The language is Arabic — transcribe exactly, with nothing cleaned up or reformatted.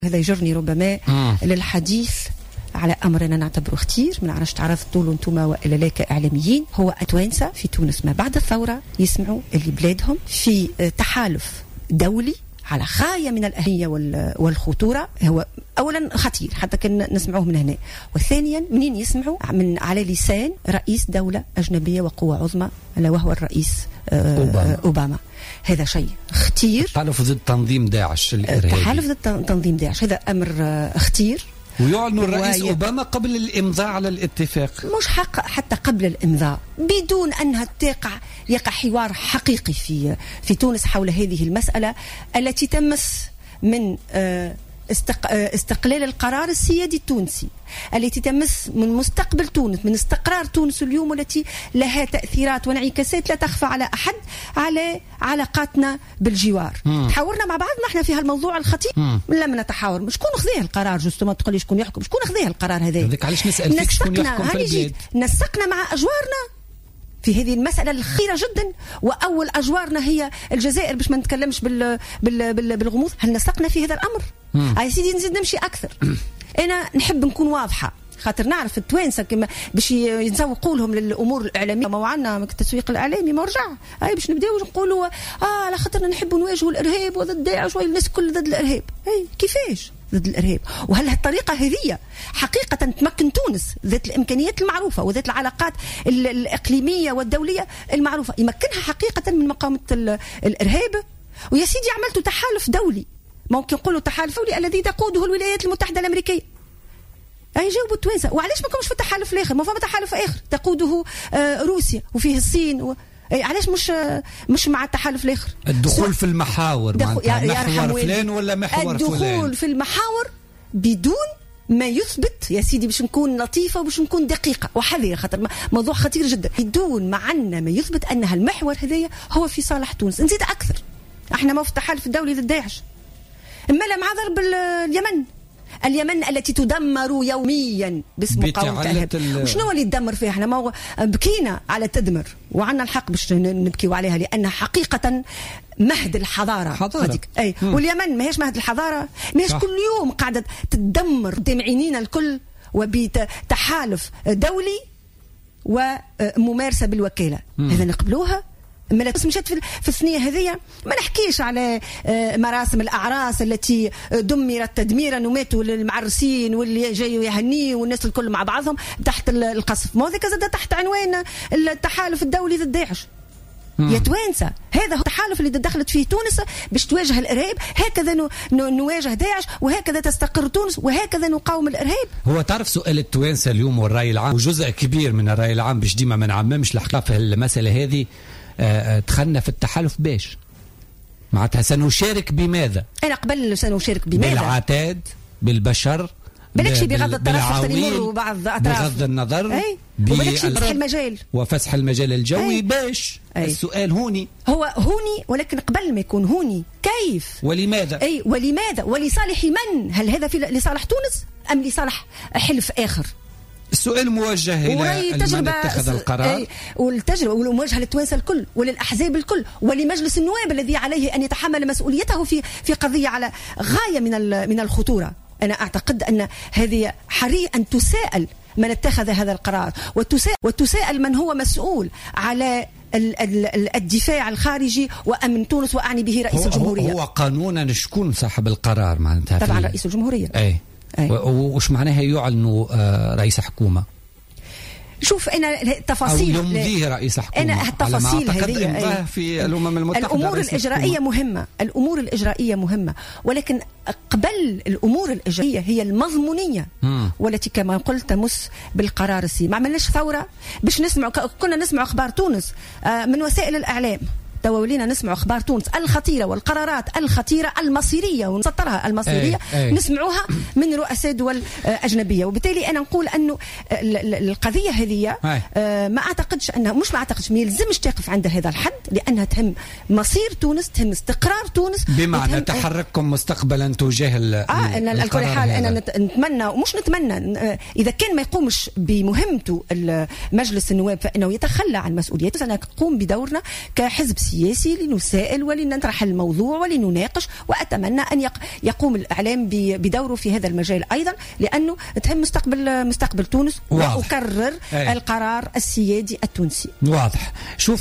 هذا يجرني ربما مم. للحديث على أمر أنا نعتبره خطير، من عرفت تعرضتوا له أنتم وإلا لا كإعلاميين. هو التوانسة في تونس ما بعد الثورة يسمعوا اللي بلادهم في تحالف دولي على غاية من الأهمية والخطورة. هو أولا خطير حتى كان نسمعوه من هنا، وثانيا منين يسمعوا من على لسان رئيس دولة أجنبية وقوة عظمى ألا وهو الرئيس أوباما. أوباما. هذا شيء خطير. تحالف ضد تنظيم داعش الإرهابي. تحالف ضد تنظيم داعش هذا أمر خطير. ويعلن الرئيس أوباما قبل الإمضاء على الاتفاق، مش حق حتى قبل الإمضاء، بدون أنها تقع يقع حوار حقيقي في في تونس حول هذه المسألة التي تمس من استقلال القرار السيادي التونسي، التي تمس من مستقبل تونس، من استقرار تونس اليوم، والتي لها تأثيرات وانعكاسات لا تخفى على أحد على علاقاتنا بالجوار. مم. تحاورنا مع بعضنا احنا في هالموضوع الخطير. مم. لم نتحاور شكون خذاه القرار، جوستوما تقول لي شكون يحكم، شكون خذاه القرار هذا؟ هذاك علاش نسأل فيك شكون يحكم في البلاد. نسقنا مع أجوارنا في هذه المسألة الخطيرة جدا، وأول أجوارنا هي الجزائر، باش ما نتكلمش بال بال بال بالغموض. هل نسقنا في هذا الأمر؟ هاي سيدي نزيد نمشي أكثر. أنا نحب نكون واضحة، خاطر نعرف التوانسة كما باش ينسوقوا لهم للأمور الإعلامية. ما وعنا التسويق الإعلامي ما رجع، هاي باش نبداو نقولوا آه على خاطرنا نحبوا نواجهوا الإرهاب وضد داعش والناس كل ضد الإرهاب. هاي كيفاش ضد الإرهاب؟ وهل هالطريقة هذه حقيقة تمكن تونس ذات الإمكانيات المعروفة وذات العلاقات الإقليمية والدولية المعروفة يمكنها حقيقة من مقاومة الإرهاب؟ ويا سيدي عملتوا تحالف دولي، ممكن نقولوا تحالف دولي الذي تقوده الولايات المتحدة الأمريكية. أي جاوبوا التوانسة، وعلاش ما كمش في التحالف الآخر؟ ما فما تحالف آخر تقوده آه روسيا وفيه الصين و... علاش مش مش مع التحالف الآخر؟ الدخول في المحاور معناتها محور فلان ولا محور الدخول فلان؟ الدخول في المحاور بدون ما يثبت يا سيدي، باش نكون لطيفة وباش نكون دقيقة وحذرة، خاطر موضوع خطير جدا، بدون ما عنا ما يثبت أن المحور هذايا هو في صالح تونس. نزيد أكثر، احنا ما في التحالف الدولي ضد داعش، اما لا مع ضرب اليمن اليمن التي تدمر يوميا باسم مقاومة الإرهاب. وشنو اللي تدمر فيها؟ احنا ما بكينا على تدمر وعنا الحق باش نبكيوا عليها، لأنها حقيقة مهد الحضارة. حضارة. أي. واليمن ما هيش مهد الحضارة، ما هيش كل يوم قاعدة تدمر قدام عينينا الكل، وبتحالف دولي وممارسة بالوكالة. هذا نقبلوها؟ ما مشات في الثنية هذه. ما نحكيش على مراسم الأعراس التي دمرت تدميرا وماتوا المعرسين واللي جايوا يهنيه والناس الكل مع بعضهم تحت القصف. ما ذاك زاد تحت عنوان التحالف الدولي ضد داعش. يا توانسة، هذا هو التحالف اللي دخلت فيه تونس باش تواجه الإرهاب. هكذا نواجه داعش، وهكذا تستقر تونس، وهكذا نقاوم الإرهاب. هو تعرف سؤال التوانسة اليوم والرأي العام، وجزء كبير من الرأي العام باش ديما ما نعممش الحقيقة في المسألة هذه. دخلنا في التحالف باش معناتها سنشارك بماذا؟ أنا قبل سنشارك بماذا؟ بالعتاد، بالبشر، بلكش بغض الطرف يمروا بعض أطراف، بغض النظر، أي. وبلكش بفتح المجال وفسح المجال الجوي. أي. باش أي. السؤال هوني هو هوني، ولكن قبل ما يكون هوني كيف ولماذا؟ أي ولماذا ولصالح من؟ هل هذا في لصالح تونس أم لصالح حلف آخر؟ السؤال موجه إلى من اتخذ القرار، والتجربة والمواجهة للتوانسة الكل وللأحزاب الكل ولمجلس النواب الذي عليه أن يتحمل مسؤوليته في في قضية على غاية من من الخطورة. أنا أعتقد أن هذه حري أن تساءل من اتخذ هذا القرار، وتساءل, وتساءل من هو مسؤول على الدفاع الخارجي وأمن تونس، وأعني به رئيس هو الجمهورية. هو قانونا شكون صاحب القرار معناتها؟ طبعا رئيس الجمهورية. أي. وش معناها يعلنوا رئيس حكومة؟ شوف أنا التفاصيل أو يمضيه رئيس حكومة. أنا التفاصيل هذه في الأمم المتحدة. الأمور الإجرائية مهمة، الأمور الإجرائية مهمة، ولكن قبل الأمور الإجرائية هي المضمونية، مم. والتي كما قلت تمس بالقرار السي. ما عملناش ثورة باش نسمع، كنا نسمع أخبار تونس من وسائل الإعلام، تولينا نسمع أخبار تونس الخطيرة والقرارات الخطيرة المصيرية ونسطرها المصيرية، أي أي. نسمعوها من رؤساء دول أجنبية. وبالتالي أنا نقول أنه القضية هذه ما أعتقدش أنها مش ما أعتقدش ما يلزمش تقف عند هذا الحد، لأنها تهم مصير تونس، تهم استقرار تونس، بمعنى تحرككم مستقبلا تجاه آه أنا الكل حال أنا نتمنى ومش نتمنى إذا كان ما يقومش بمهمته مجلس النواب فإنه يتخلى عن مسؤوليته. أنا أقوم بدورنا كحزب السياسي لنسائل ولنطرح الموضوع ولنناقش، وأتمنى أن يقوم الإعلام بدوره في هذا المجال أيضا، لأنه تهم مستقبل مستقبل تونس. واضح. وأكرر أي. القرار السيادي التونسي واضح. شوف